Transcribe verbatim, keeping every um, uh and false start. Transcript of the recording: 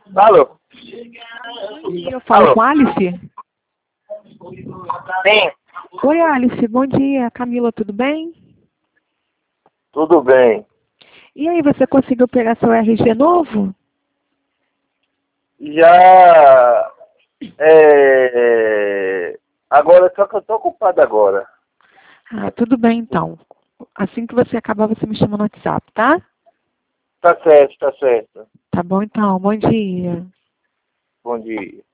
Alô? Bom dia, eu falo Alô? com a Alice? Sim, Oi, Alice, bom dia. Camila, tudo bem? tudo bem. E aí, você conseguiu pegar seu R G novo? Já. É, agora, só que eu tô ocupado agora. Ah, tudo bem então. Assim que você acabar, você me chama no WhatsApp, tá? Tá certo, tá certo. Tá bom então, bom dia. Bom dia.